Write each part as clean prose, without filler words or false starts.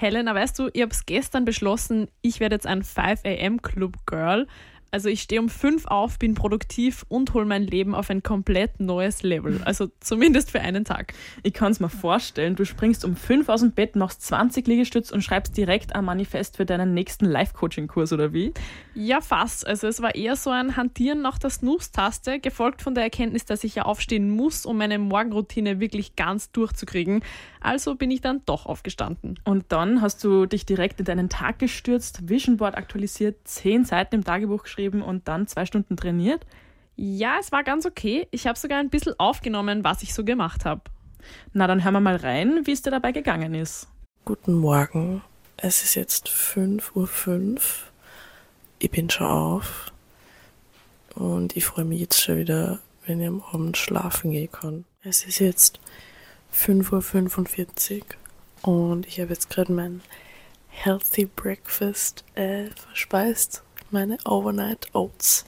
Helena, weißt du, ich habe es gestern beschlossen, ich werde jetzt ein 5 AM Club Girl. Also ich stehe um 5 auf, bin produktiv und hole mein Leben auf ein komplett neues Level. Also zumindest für einen Tag. Ich kann es mir vorstellen, du springst um 5 aus dem Bett, machst 20 Liegestütz und schreibst direkt ein Manifest für deinen nächsten Life-Coaching-Kurs, oder wie? Ja, fast. Also es war eher so ein Hantieren nach der Snooze-Taste, gefolgt von der Erkenntnis, dass ich ja aufstehen muss, um meine Morgenroutine wirklich ganz durchzukriegen. Also bin ich dann doch aufgestanden. Und dann hast du dich direkt in deinen Tag gestürzt, Vision Board aktualisiert, 10 Seiten im Tagebuch geschrieben und dann 2 Stunden trainiert? Ja, es war ganz okay. Ich habe sogar ein bisschen aufgenommen, was ich so gemacht habe. Na, dann hören wir mal rein, wie es dir dabei gegangen ist. Guten Morgen. Es ist jetzt 5:05 Uhr. Ich bin schon auf. Und ich freue mich jetzt schon wieder, wenn ich am Abend schlafen gehen kann. Es ist jetzt 5:45 Uhr und ich habe jetzt gerade mein Healthy Breakfast verspeist. Meine Overnight Oats.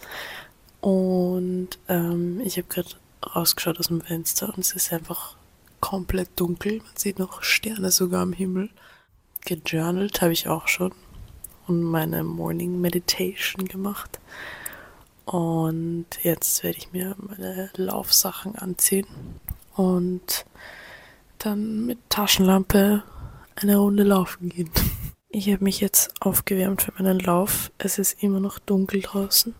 Und ich habe gerade rausgeschaut aus dem Fenster und es ist einfach komplett dunkel. Man sieht noch Sterne sogar am Himmel. Gejournalt habe ich auch schon und meine Morning Meditation gemacht. Und jetzt werde ich mir meine Laufsachen anziehen und dann mit Taschenlampe eine Runde laufen gehen. Ich habe mich jetzt aufgewärmt für meinen Lauf. Es ist immer noch dunkel draußen.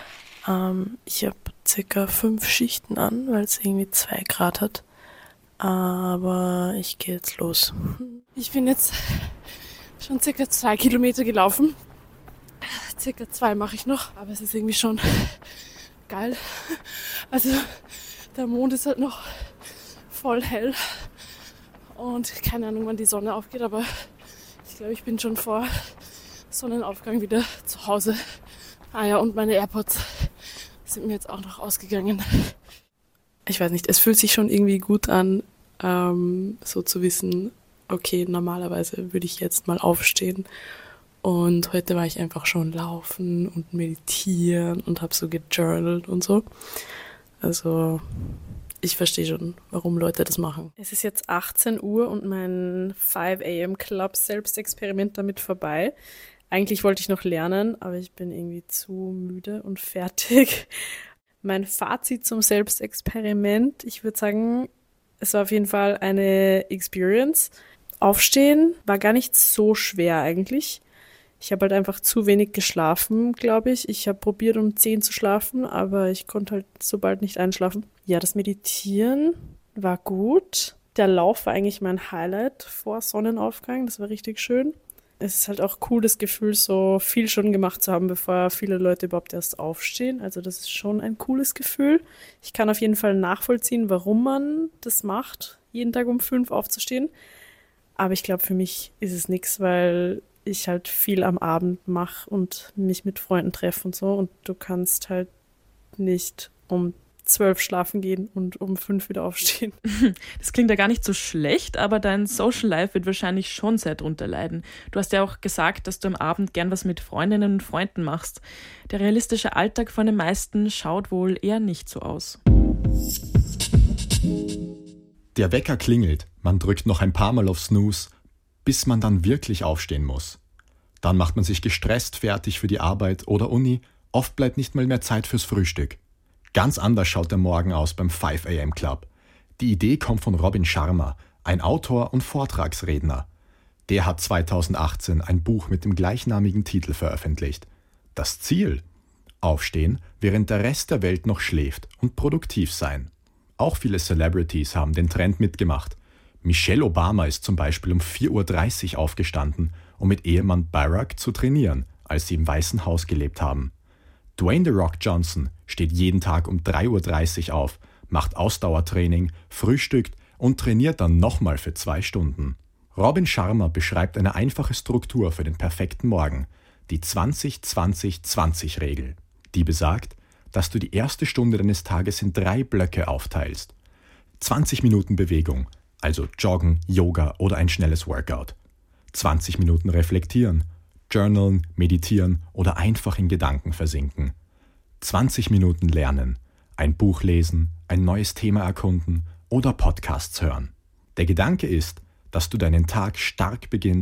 Ich habe ca. 5 Schichten an, weil es irgendwie 2 Grad hat. Aber ich gehe jetzt los. Ich bin jetzt schon ca. 2 Kilometer gelaufen. Ca. 2 mache ich noch, aber es ist irgendwie schon geil. Also der Mond ist halt noch voll hell und keine Ahnung, wann die Sonne aufgeht, aber ich glaube, ich bin schon vor Sonnenaufgang wieder zu Hause. Ah ja, und meine AirPods sind mir jetzt auch noch ausgegangen. Ich weiß nicht, es fühlt sich schon irgendwie gut an, so zu wissen, okay, normalerweise würde ich jetzt mal aufstehen. Und heute war ich einfach schon laufen und meditieren und habe so gejournalt und so. Also ich verstehe schon, warum Leute das machen. Es ist jetzt 18 Uhr und mein 5 AM Club Selbstexperiment damit vorbei. Eigentlich wollte ich noch lernen, aber ich bin irgendwie zu müde und fertig. Mein Fazit zum Selbstexperiment, ich würde sagen, es war auf jeden Fall eine Experience. Aufstehen war gar nicht so schwer eigentlich. Ich habe halt einfach zu wenig geschlafen, glaube ich. Ich habe probiert, um 10 zu schlafen, aber ich konnte halt so bald nicht einschlafen. Ja, das Meditieren war gut. Der Lauf war eigentlich mein Highlight vor Sonnenaufgang. Das war richtig schön. Es ist halt auch cool, das Gefühl, so viel schon gemacht zu haben, bevor viele Leute überhaupt erst aufstehen. Also das ist schon ein cooles Gefühl. Ich kann auf jeden Fall nachvollziehen, warum man das macht, jeden Tag um 5 aufzustehen. Aber ich glaube, für mich ist es nichts, weil ich halt viel am Abend mache und mich mit Freunden treffe und so. Und du kannst halt nicht um 12 schlafen gehen und um 5 wieder aufstehen. Das klingt ja gar nicht so schlecht, aber dein Social Life wird wahrscheinlich schon sehr drunter leiden. Du hast ja auch gesagt, dass du am Abend gern was mit Freundinnen und Freunden machst. Der realistische Alltag von den meisten schaut wohl eher nicht so aus. Der Wecker klingelt, man drückt noch ein paar Mal auf Snooze, bis man dann wirklich aufstehen muss. Dann macht man sich gestresst fertig für die Arbeit oder Uni, oft bleibt nicht mal mehr Zeit fürs Frühstück. Ganz anders schaut der Morgen aus beim 5 AM Club. Die Idee kommt von Robin Sharma, ein Autor und Vortragsredner. Der hat 2018 ein Buch mit dem gleichnamigen Titel veröffentlicht. Das Ziel? Aufstehen, während der Rest der Welt noch schläft und produktiv sein. Auch viele Celebrities haben den Trend mitgemacht. Michelle Obama ist zum Beispiel um 4:30 Uhr aufgestanden, um mit Ehemann Barack zu trainieren, als sie im Weißen Haus gelebt haben. Dwayne „The Rock“ Johnson steht jeden Tag um 3:30 Uhr auf, macht Ausdauertraining, frühstückt und trainiert dann nochmal für 2 Stunden. Robin Sharma beschreibt eine einfache Struktur für den perfekten Morgen, die 20-20-20-Regel. Die besagt, dass du die erste Stunde deines Tages in 3 Blöcke aufteilst. 20 Minuten Bewegung, also Joggen, Yoga oder ein schnelles Workout. 20 Minuten reflektieren, journalen, meditieren oder einfach in Gedanken versinken. 20 Minuten lernen, ein Buch lesen, ein neues Thema erkunden oder Podcasts hören. Der Gedanke ist, dass du deinen Tag stark beginnst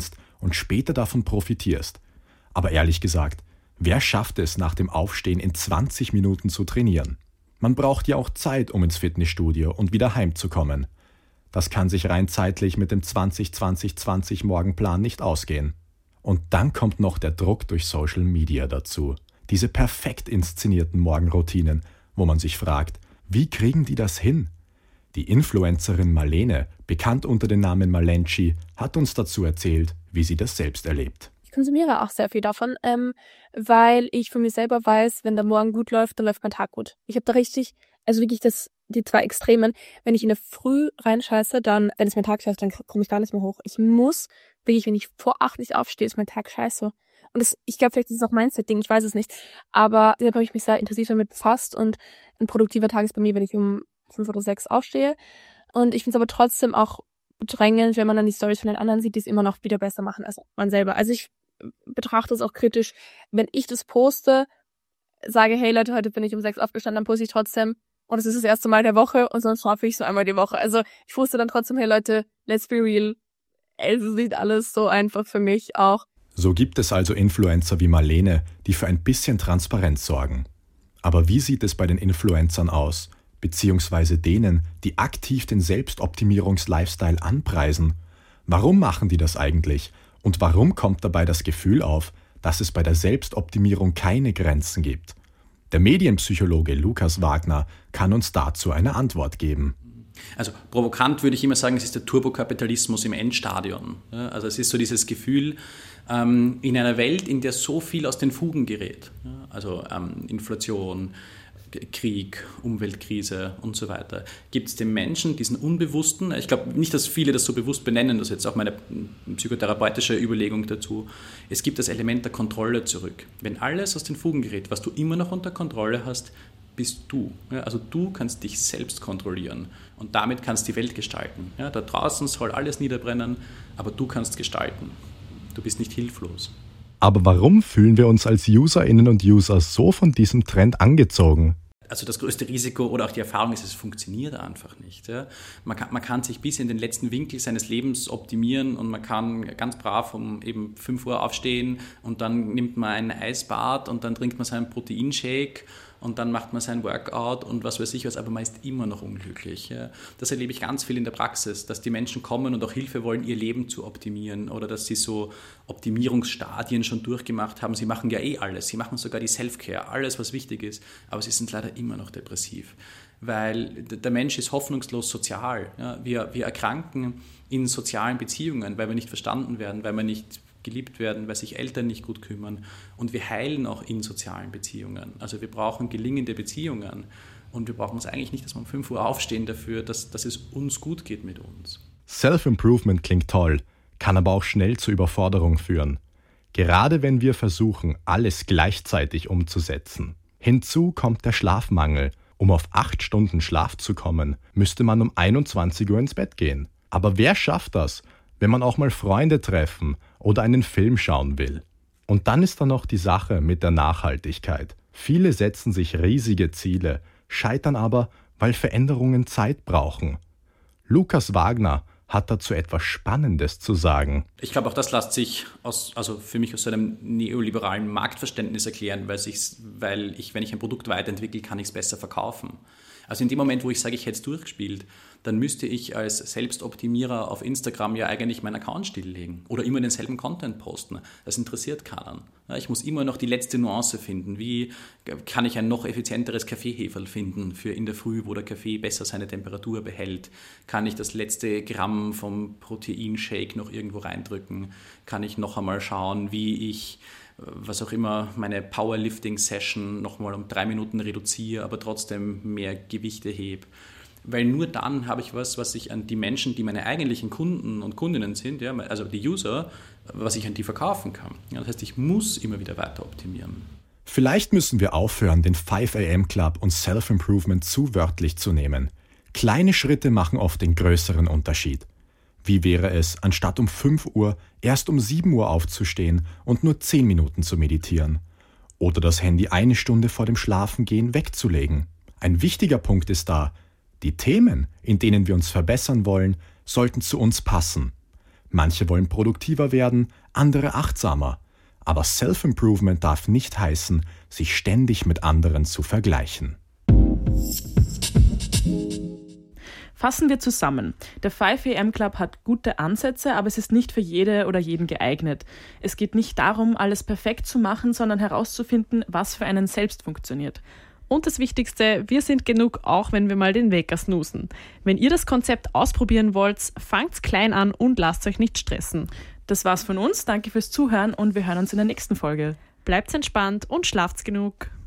und später davon profitierst. Aber ehrlich gesagt, wer schafft es, nach dem Aufstehen in 20 Minuten zu trainieren? Man braucht ja auch Zeit, um ins Fitnessstudio und wieder heimzukommen. Das kann sich rein zeitlich mit dem 20-20-20-Morgenplan nicht ausgehen. Und dann kommt noch der Druck durch Social Media dazu. Diese perfekt inszenierten Morgenroutinen, wo man sich fragt, wie kriegen die das hin? Die Influencerin Marlene, bekannt unter dem Namen Malenchi, hat uns dazu erzählt, wie sie das selbst erlebt. Ich konsumiere auch sehr viel davon, weil ich von mir selber weiß, wenn der Morgen gut läuft, dann läuft mein Tag gut. Ich habe da richtig, also wirklich die zwei Extremen. Wenn ich in der Früh reinscheiße, dann, wenn es mein Tag scheiße, dann komme ich gar nicht mehr hoch. Ich muss wirklich, wenn ich vor 8 nicht aufstehe, ist mein Tag scheiße. Und ich glaube, vielleicht ist es auch Mindset-Ding, ich weiß es nicht. Aber deshalb habe ich mich sehr intensiv damit befasst und ein produktiver Tag ist bei mir, wenn ich um 5 oder 6 aufstehe. Und ich finde es aber trotzdem auch bedrängend, wenn man dann die Storys von den anderen sieht, die es immer noch wieder besser machen als man selber. Also ich betrachte es auch kritisch. Wenn ich das poste, sage, hey Leute, heute bin ich um 6 aufgestanden, dann poste ich trotzdem. Und es ist das erste Mal der Woche und sonst schlafe ich so einmal die Woche. Also ich poste dann trotzdem, hey Leute, let's be real. Es ist nicht alles so einfach für mich auch. So gibt es also Influencer wie Marlene, die für ein bisschen Transparenz sorgen. Aber wie sieht es bei den Influencern aus, beziehungsweise denen, die aktiv den Selbstoptimierungs-Lifestyle anpreisen? Warum machen die das eigentlich? Und warum kommt dabei das Gefühl auf, dass es bei der Selbstoptimierung keine Grenzen gibt? Der Medienpsychologe Lukas Wagner kann uns dazu eine Antwort geben. Also provokant würde ich immer sagen, es ist der Turbokapitalismus im Endstadion. Also es ist so dieses Gefühl, in einer Welt, in der so viel aus den Fugen gerät, also Inflation, Krieg, Umweltkrise und so weiter, gibt es den Menschen, diesen Unbewussten, ich glaube nicht, dass viele das so bewusst benennen, das ist jetzt auch meine psychotherapeutische Überlegung dazu, es gibt das Element der Kontrolle zurück. Wenn alles aus den Fugen gerät, was du immer noch unter Kontrolle hast, bist du. Also du kannst dich selbst kontrollieren und damit kannst die Welt gestalten. Da draußen soll alles niederbrennen, aber du kannst gestalten. Du bist nicht hilflos. Aber warum fühlen wir uns als Userinnen und User so von diesem Trend angezogen? Also das größte Risiko oder auch die Erfahrung ist, es funktioniert einfach nicht. Man kann sich bis in den letzten Winkel seines Lebens optimieren und man kann ganz brav um eben 5 Uhr aufstehen und dann nimmt man ein Eisbad und dann trinkt man seinen Proteinshake und dann macht man sein Workout und was weiß ich was, aber man ist immer noch unglücklich. Das erlebe ich ganz viel in der Praxis, dass die Menschen kommen und auch Hilfe wollen, ihr Leben zu optimieren oder dass sie so Optimierungsstadien schon durchgemacht haben. Sie machen ja alles, sie machen sogar die Self-Care, alles was wichtig ist, aber sie sind leider immer noch depressiv, weil der Mensch ist hoffnungslos sozial. Wir erkranken in sozialen Beziehungen, weil wir nicht verstanden werden, weil wir nicht geliebt werden, weil sich Eltern nicht gut kümmern und wir heilen auch in sozialen Beziehungen. Also wir brauchen gelingende Beziehungen und wir brauchen es eigentlich nicht, dass wir um 5 Uhr aufstehen dafür, dass es uns gut geht mit uns. Self-Improvement klingt toll, kann aber auch schnell zur Überforderung führen. Gerade wenn wir versuchen, alles gleichzeitig umzusetzen. Hinzu kommt der Schlafmangel. Um auf 8 Stunden Schlaf zu kommen, müsste man um 21 Uhr ins Bett gehen. Aber wer schafft das, wenn man auch mal Freunde treffen oder einen Film schauen will? Und dann ist da noch die Sache mit der Nachhaltigkeit. Viele setzen sich riesige Ziele, scheitern aber, weil Veränderungen Zeit brauchen. Lukas Wagner hat dazu etwas Spannendes zu sagen. Ich glaube, auch das lässt sich für mich aus so einem neoliberalen Marktverständnis erklären, weil ich, wenn ich ein Produkt weiterentwickle, kann ich es besser verkaufen. Also in dem Moment, wo ich sage, ich hätte es durchgespielt, dann müsste ich als Selbstoptimierer auf Instagram ja eigentlich meinen Account stilllegen oder immer denselben Content posten. Das interessiert keinen. Ich muss immer noch die letzte Nuance finden. Wie kann ich ein noch effizienteres Kaffeeheferl finden für in der Früh, wo der Kaffee besser seine Temperatur behält? Kann ich das letzte Gramm vom Proteinshake noch irgendwo reindrücken? Kann ich noch einmal schauen, wie ich was auch immer, meine Powerlifting-Session nochmal um 3 Minuten reduziere, aber trotzdem mehr Gewichte hebe. Weil nur dann habe ich was ich an die Menschen, die meine eigentlichen Kunden und Kundinnen sind, also die User, was ich an die verkaufen kann. Das heißt, ich muss immer wieder weiter optimieren. Vielleicht müssen wir aufhören, den 5 AM Club und Self-Improvement zu wörtlich zu nehmen. Kleine Schritte machen oft den größeren Unterschied. Wie wäre es, anstatt um 5 Uhr erst um 7 Uhr aufzustehen und nur 10 Minuten zu meditieren? Oder das Handy 1 Stunde vor dem Schlafengehen wegzulegen? Ein wichtiger Punkt ist da, die Themen, in denen wir uns verbessern wollen, sollten zu uns passen. Manche wollen produktiver werden, andere achtsamer. Aber Self-Improvement darf nicht heißen, sich ständig mit anderen zu vergleichen. Fassen wir zusammen. Der 5 AM Club hat gute Ansätze, aber es ist nicht für jede oder jeden geeignet. Es geht nicht darum, alles perfekt zu machen, sondern herauszufinden, was für einen selbst funktioniert. Und das Wichtigste, wir sind genug, auch wenn wir mal den Wecker snoosen. Wenn ihr das Konzept ausprobieren wollt, fangt's klein an und lasst euch nicht stressen. Das war's von uns. Danke fürs Zuhören und wir hören uns in der nächsten Folge. Bleibt entspannt und schlaft's genug.